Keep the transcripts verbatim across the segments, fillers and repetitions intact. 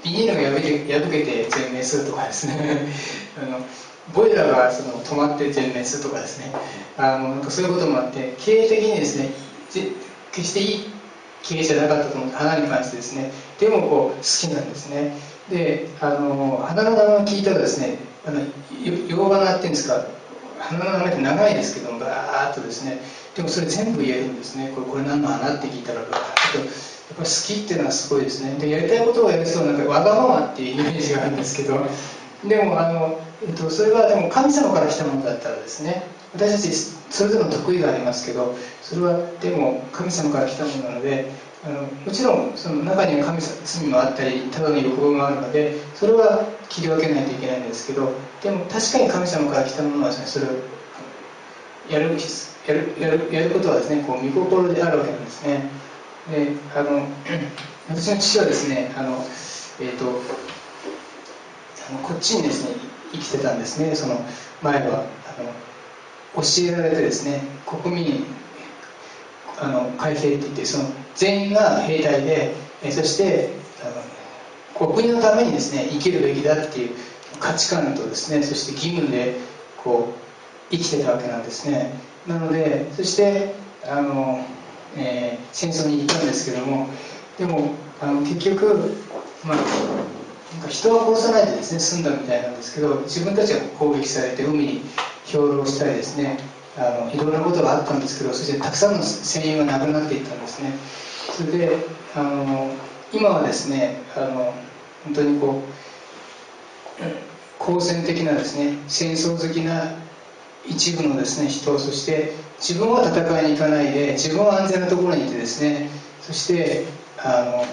ビニールが破け破けて全滅するとかですねあのボイラーがその止まって全滅するとかですね、あのなんかそういうこともあって、経営的にですね決していい経営じゃなかったと思う、花に関してですね。でもこう好きなんですね。で、あの花の名前を聞いたらですね、あの洋花っていうんですか、花の名前って長いですけども、バーッとですね、でもそれ全部言えるんですね。これこれ何の花って聞いたらバーッと、やっぱり好きっていうのはすごいですね。で、やりたいことをやる人はなんかわがままっていうイメージがあるんですけど、でもあの、えっと、それはでも神様から来たものだったらですね、私たちそれぞれの得意がありますけど、それはでも神様から来たものなので、あのもちろんその中には神様罪もあったりただの欲望があるので、それは切り分けないといけないんですけど、でも確かに神様から来たものはですね、それをやるやるやるやることはですね、こう御心であるわけなんですね。で、あの私の父はですね、あのえっ、ー、とあのこっちにですね生きてたんですね。その前はあの教えられてですね、国民あの海兵って言って、その全員が兵隊で、えそしてあの国のためにですね生きるべきだっていう価値観とですね、そして義務でこう生きてたわけなんですね。なので、そしてあの、えー、戦争に行ったんですけども、でもあの結局、まあ、なんか人は殺さないでですね済んだみたいなんですけど、自分たちが攻撃されて海に漂浪したりですね、あのいろんなことがあったんですけど、そしてたくさんの戦友が亡くなっていったんですね。それであの今はですね、あの本当にこう好戦的なですね、戦争好きな一部のですね人、そして自分は戦いに行かないで自分は安全なところにいてですね、そしてあの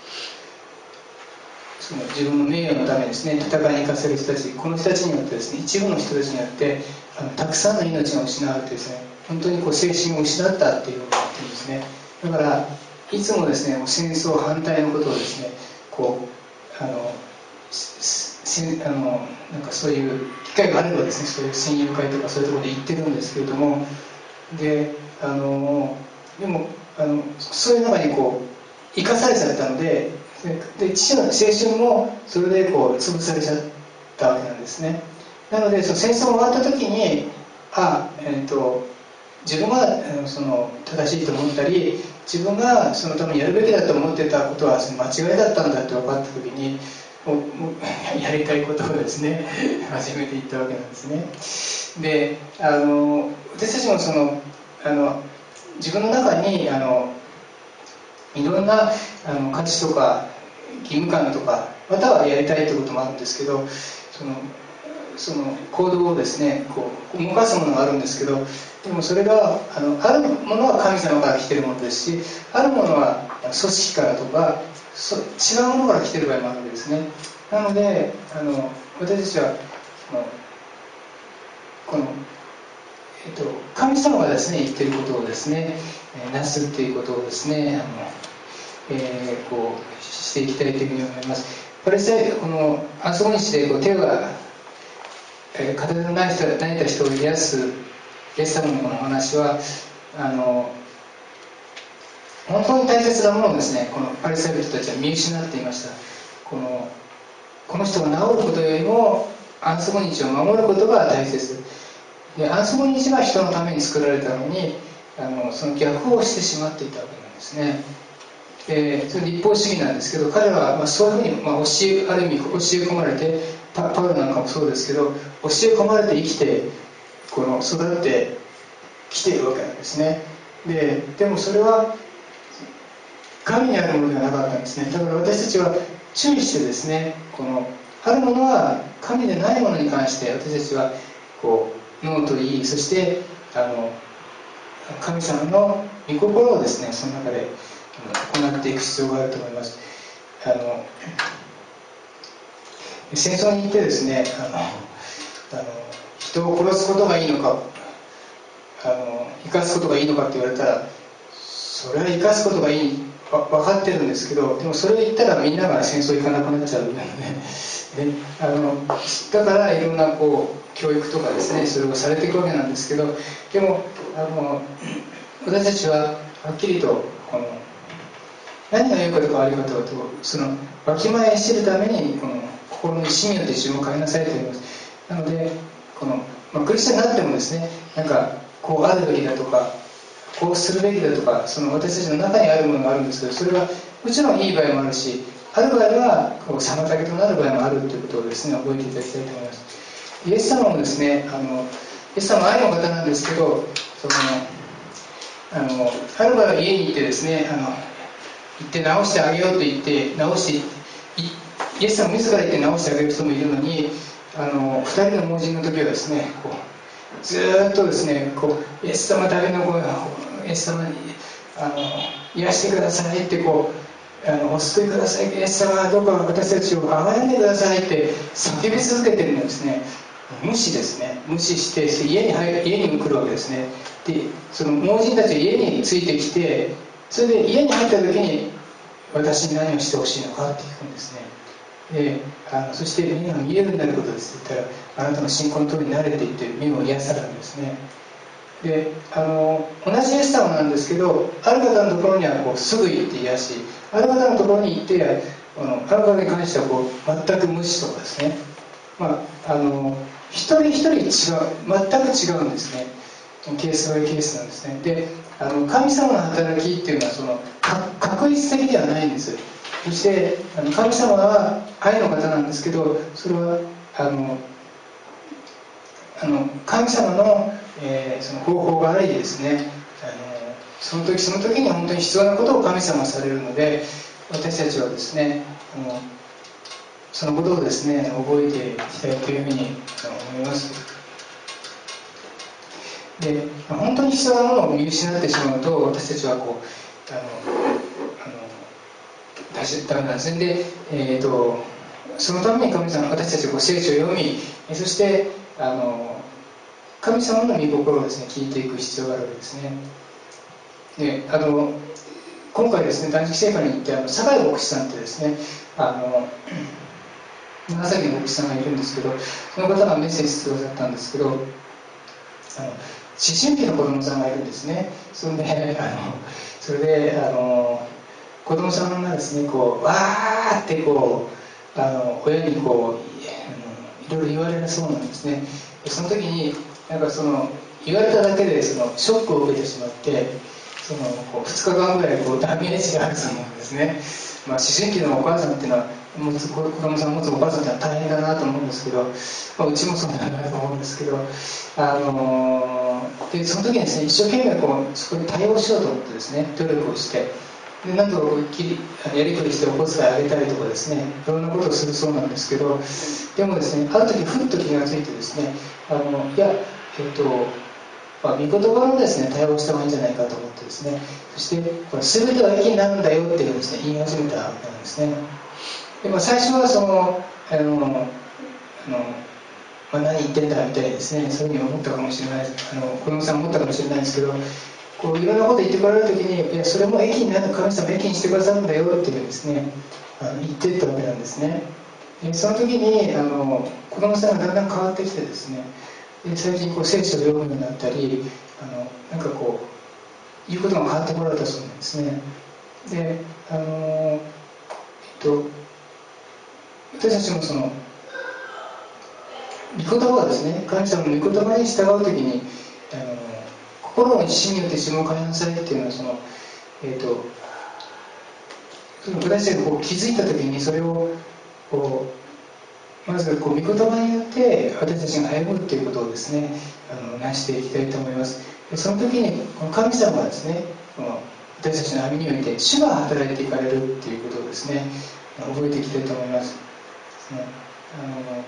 その自分の名誉のためにですね戦いに行かせる人たち、この人たちによってですね、一部の人たちによってあのたくさんの命が失われてですね、本当にこう精神を失ったっていうことがあってですね、だからいつもですね戦争反対のことをですね、こうあのせあのなんかそういう機会があればですね、そういう戦友会とかそういうところで行ってるんですけれども、であのでもあのそういう中にこう生かされちゃったので、で父の青春もそれでこう潰されちゃったわけなんですね。なのでその戦争が終わった時に、あ、えー、と自分がその正しいと思ったり、自分がそのためにやるべきだと思ってたことは間違いだったんだって分かった時に、もうもうやりたいことをですね始めていったわけなんですね。で、あの私たちもそのあの自分の中にあのいろんなあの価値とか義務感とか、またはやりたいということもあるんですけど、そのその行動をですねこう動かすものがあるんですけど、でもそれがあのあるものは神様から来ているものですし、あるものは組織からとかそ違うものから来ている場合もあるわけですね。なのであの私たちはこのこの、えっと、神様がですね言っていることをですねなすっていうことをですね、あのえー、こうしていきたいというふうに思います。パレスチナこの安息日でこう手が、えー、片手のない人泣いた人を癒すイエス様のこの話はあの本当に大切なものをですね、このパレスチナ人たちは見失っていました。このこの人が治ることよりも安息日を守ることが大切で、安息日は人のために作られたのに、あのその逆をしてしまっていたわけなんですね。でそれ立法主義なんですけど、彼はまあそういうふうに、まあ、教えある意味教え込まれて、パパウロなんかもそうですけど、教え込まれて生きてこの育ってきているわけなんですね。ででもそれは神にあるものではなかったんですね。だから私たちは注意してですね、このあるものは神でないものに関して私たちはこうノーと言い、そしてあの神様の御心をですねその中で行っていく必要があると思います。あの戦争に行ってですね、あのあの人を殺すことがいいのか、あの生かすことがいいのかって言われたら、それは生かすことがいい分かってるんですけど、でもそれを言ったらみんなが戦争行かなくなっちゃうみたいなね。であのだからいろんなこう教育とかですね、それをされていくわけなんですけど、でもあの私たちははっきりとこの何が良いかとか悪いかとかとそのわきまえしているためにこの心の意思によって自分を変えなさいと言います。なのでこの、まあ、クリスチャンになってもですね、なんかこうあるべきだとかこうするべきだとか、その私たちの中にあるものがあるんですけど、それはもちろんいい場合もあるし、ある場合はこう妨げとなる場合もあるということをですね、覚えていただきたいと思います。イエス様もですね、あのイエス様は愛の方なんですけど、そのあのある場合は家に行ってですね、あの行って直してあげようと言って直してイエス様自ら言って直してあげる人もいるのに、あのふたりの盲人の時はですね、こうずーっとですね、こうイエス様だけの声がイエス様にあの癒してくださいってこうあのお救いください、イエス様どうか私たちを憐れんでくださいって叫び続けてるのですね。無視ですね、無視して家に入る家に来るわけですね。でその盲人たちが家についてきて、それで家に入った時に私に何をしてほしいのかって聞くんですね。であのそして目が見えるようになることですって言ったら、あなたの信仰の通りになれていって目を癒されるんですね。であの同じイエス様なんですけど、ある方のところにはこうすぐ行って癒し、ある方のところに行ってあのある方に関してはこう全く無視とかですね、まあ、あの一人一人違う、全く違うんですね。ケースバイケースなんですね。であの神様の働きっていうのはその確率的ではないんです。そしてあの神様は愛の方なんですけど、それはあのあの神様の、えー、その方法がありですね、あのその時その時に本当に必要なことを神様はされるので、私たちはですねあのそのことをですね覚えていきたいというふうに思います。で本当に必要なものを見失ってしまうと、私たちはこうあのあの大事ダメなんですね。で、えーと、そのために神様、私たちはこう聖書を読み、そしてあの神様の御心をですね聞いていく必要があるわけですね。であの今回ですね断食聖歌に行ってあの酒井牧師さんってですね、あの長崎の牧師さんがいるんですけど、その方がメッセージしてくださったんですけど、あの思春期の子供さんがいるんですね。それであのそれであの子供さんがですねこうわーってこうあの親にこういろいろ言われるそうなんですね。その時になんかその言われただけでそのショックを受けてしまって、そのこうふつかかんぐらいこうダメージがあるそうなんですね。まあ、思春期のお母さんっていうのは持つ子供さんを持つお母さんってのは大変だなと思うんですけど、まあ、うちもそうだなと思うんですけど、あのー、でその時にですね一生懸命こうそこに対応しようと思ってですね努力をして、でなんとかやりくりしてお小遣いあげたりとかですね、いろんなことをするそうなんですけど、でもですねある時ふっと気がついてですね、あのいやえっとまあ、御言葉のですね対応した方がいいんじゃないかと思ってですね、そしてこれ全ては益になるんだよっていうですね言い始めたわけなんですね。で、まあ、最初はそのあのあの、まあ、何言ってんだみたいにですねそういうふうに思ったかもしれない、あの子供さん思ったかもしれないんですけど、こういろんなこと言ってこられる時にいやそれも益になる、神様益にしてくださるんだよっていうですねあの言っていったわけなんですね。でその時にあの子供さんがだんだん変わってきてですね、で最近こう聖書を読むようになったり、あのなんかこう言うことが変わってこられたそうなんですね。であのえっと私たちもその御言葉がですね、神様の御言葉に従うときにあの心の一心によって自分を変えなさいっていうのはその、えっと私たちがこう気づいたときにそれをこうまずこう御言葉によって私たちが歩むということをですねあの成していきたいと思います。でその時にこの神様はですねこの私たちの歩みにおいて主が働いていかれるということをですね覚えていきたいと思います。あの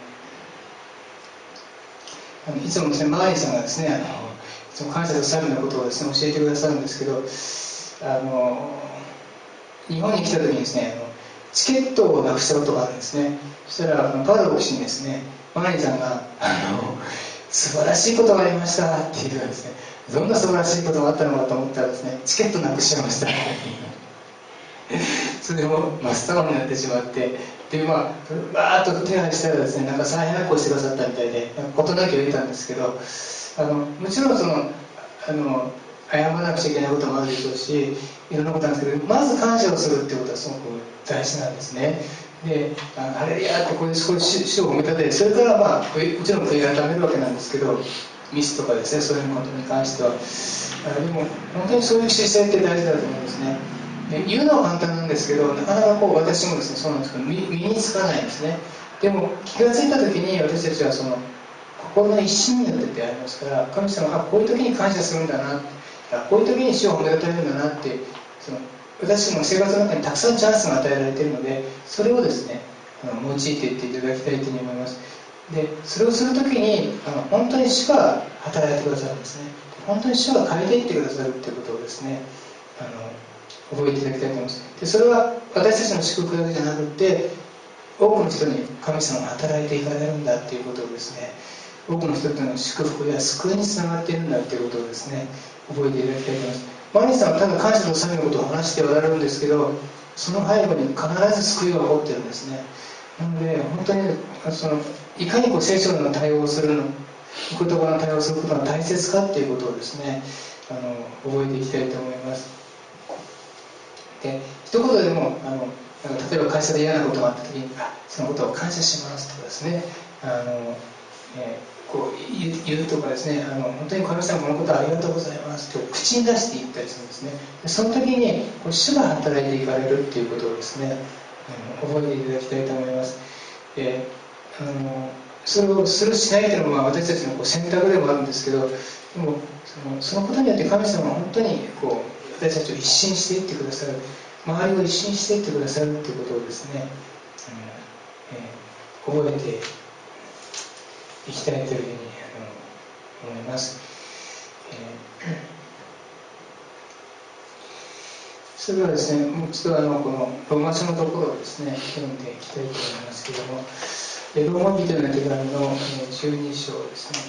あのいつもですねマーリーさんがですねあのいつも感謝と賛美のことをですね教えてくださるんですけど、あの日本に来た時にですねあのチケットをなくしたことがあるんですね。そしたらあのパド牧師にですねマーリーさんがあの素晴らしいことがありましたって言うんですね。どんな素晴らしいことがあったのかと思ったらですね、チケットなくしちゃいましたそれでも真っ青になってしまって、でまあバーッと手配したらですねなんか再発行してくださったみたいで事なきを得たんですけど、あのもちろんそのあの謝らなくちゃいけないこともあるでしょうし、いろんなことなんですけど、まず感謝をするっていうことはすごく大事なんですね。で、あのハレルヤってこういう主を褒めたて、それからまあもちろん悔い改めるわけなんですけど、ミスとかですね、そういうことに関しては。でも本当にそういう姿勢って大事だと思うんですね。で言うのは簡単なんですけど、なかなかこう私もですね、そうなんですけど、身につかないんですね。でも気がついた時に私たちはその心の一心によって出会いますから、神様はこういう時に感謝するんだな、こういう時に主を褒めたたえるんだなって、その私の生活の中にたくさんチャンスが与えられているので、それをですね、あの用いていっていただきたいというふうに思います。で、それをする時にあの本当に主が働いてくださるんですね。本当に主が変えていってくださるということをですね、あの覚えていただきたいと思います。で、それは私たちの祝福だけじゃなくて、多くの人に神様が働いていかれるんだということをですね、多くの人々の祝福や救いにつながっているんだということをですね、覚えていただきたいと思います。マリさんはただ感謝と賛美のことを話しておられるんですけど、その背後に必ず救いが起こっているんですね。なので本当にそのいかにこう聖書の対応をするの、御言葉の対応をすることが大切かということをですね、あの覚えていきたいと思います。で、一言でもあの例えば会社で嫌なことがあった時に、あ、そのことを感謝しますとかですね、あの、えー、こう言うとかですね、あの本当に神様このことをありがとうございますと口に出して言ったりするんですね。でその時にこう主が働いていかれるっていうことをですね、あの覚えていただきたいと思います。で、あのそれをするしないというのは私たちのこう選択でもあるんですけど、でもその、そのことによって神様は本当にこう私たちを一新していってくださる、周りを一新していってくださるということをですね、あの、えー、覚えていきたいというふうにあの思います。えー、それではですね、もう一度あのこのローマ書のところをですね読んでいきたいと思いますけれども、ローマ人への手紙のじゅうに章ですね。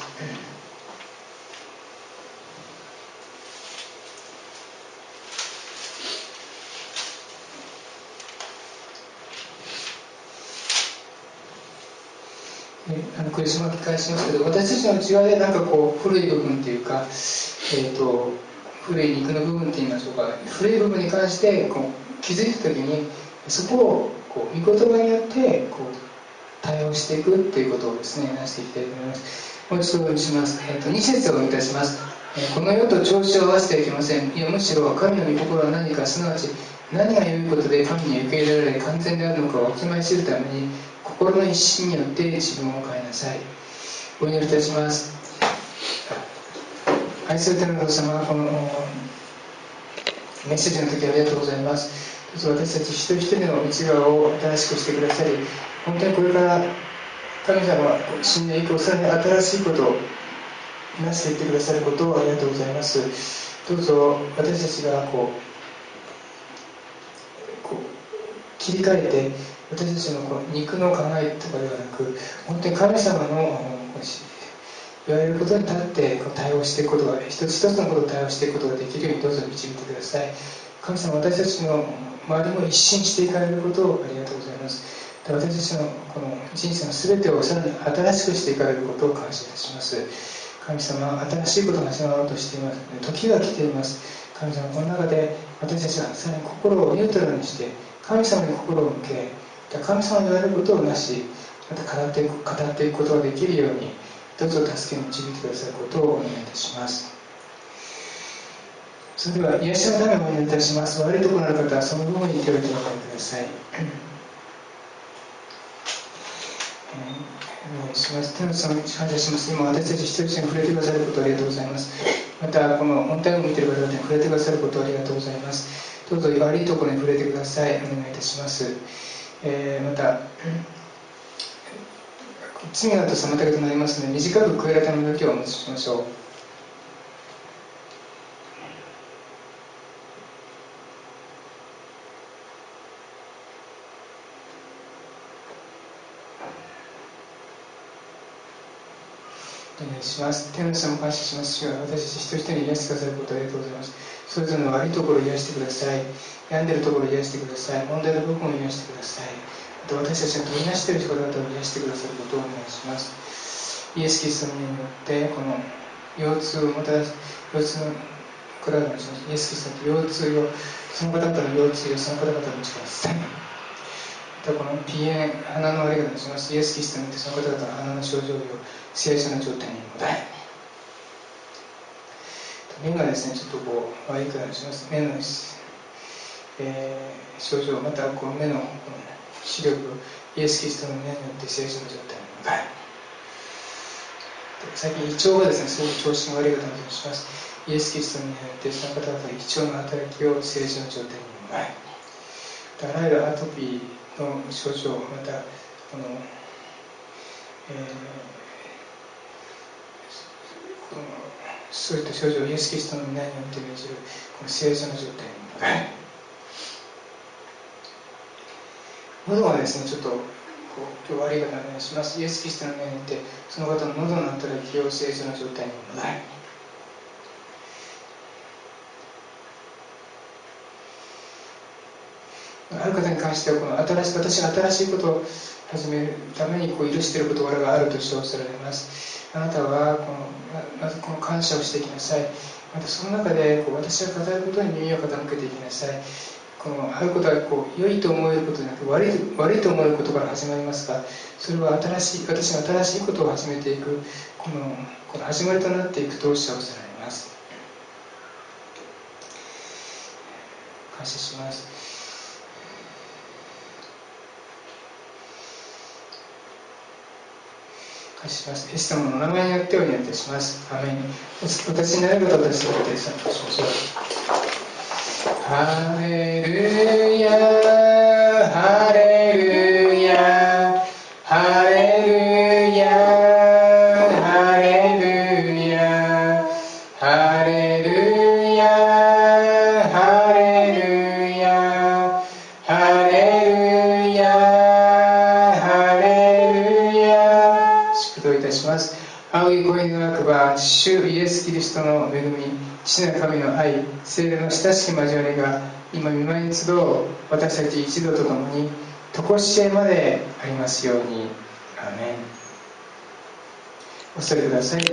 あのクリスマス返しますけど、私たちの内側でなんかこう古い部分っていうか、えー、と古い肉の部分って言いましょうか、古い部分に関してこう気づいた時に、そこをこう御言葉によってこう対応していくっていうことをですね、話していきたいと思います。もう一度お読みします。えー、とに節をお読みいたします。えー、この世と調子を合わせてはいけません。いやむしろ神の御心は何か、すなわち何が良いことで神に受け入れられ完全であるのかをわきまえ知るために、心の一心によって自分を変えなさい。お祈りいたします。愛する天のお父様、このメッセージの時ありがとうございます。どうぞ私たち一人一人の内側を新しくしてくださり、本当にこれから神様は新年以降さらに新しいことをなしていってくださることをありがとうございます。どうぞ私たちがこうこう切り替えて、私たちのこう肉の考えとかではなく、本当に神様の言われることに立ってこう対応していくことが、一つ一つのことを対応していくことができるようにどうぞ導いてください。神様、私たちの周りも一新していかれることをありがとうございます。私たちのこの人生の全てをさらに新しくしていかれることを感謝いたします。神様、新しいことが始まろうとしています。時が来ています。神様、この中で私たちはさらに心をニュートラルにして神様に心を向け、神様に言われることをなし、また語っていく、語っていくことができるように、どうぞ助けに導いてくださることをお願いいたします。それでは癒しのためをお願いいたします。悪いところのある方はその部分に手を置いておかれください。お願いします。天の様に感謝します。今私たち一人一人に触れてくださることをありがとうございます。またこの本体を見ている方々に触れてくださることをありがとうございます。どうぞ悪いところに触れてください。お願いいたします。えー、また罪があると妨げとなりますので、短く悔い改めだけをお持ちしましょう。お願いします。天の様感謝しますし、私たち一人一人に癒してくださることをありがとうございます。それぞれの悪いところを癒してください。病んでいるところを癒してください。問題の部分を癒してください。あと私たちが取りなしている人々を癒してくださることをお願いします。イエス・キリストの名によってこの腰痛をもたらす腰痛の蔵にします。イエス・キリストの腰痛を、その方々の腰痛をその方々の力を伝え、またこの鼻炎、鼻の悪い方にします。イエス・キリストによってその方々の鼻の症状を正常な状態に戻れ。目がですね、ちょっとこう悪い方にします。目の、えー、症状、またこう目のこの視力をイエス・キリストの皆によって正常な状態に戻れ。最近胃腸がですね、すごく調子が悪い方にします。イエス・キリストによってその方々の胃腸の働きを正常な状態に戻れ。あらゆるアトピーの症状、またこの、えー、このそういった症状をイエス・キリストの皆によって命じるこの正常な状態に戻れ。喉がですね、ちょっとこう今日悪い方にお願いします。イエス・キリストの皆によってその方の喉の働きを正常な状態に戻れ。ある方に関してはこの新し私が新しいことを始めるためにこう許している事柄があると称されます。あなたはこのまずこの感謝をしていきなさい。またその中でこう私が語ることに耳を傾けていきなさい。このあることはこう良いと思えることでなく悪い、悪いと思えることから始まりますが、それは新しい私が新しいことを始めていくこの、この始まりとなっていくとおっしゃられます。感謝します。感謝します。イエス様のお名前によってお願いいたします。アメン。私になることを私によって参加しましょう。ハレルヤハレルヤハレルヤハレルヤハレルヤハレルヤハレルヤハレルヤ。祝祷いたします。仰ぎ声のなくば主イエス・キリストの恵み、父なる神の愛、聖霊の親しき交わりが今御前に集う私たち一同とともに常しえまでありますように。アーメン。お座りください。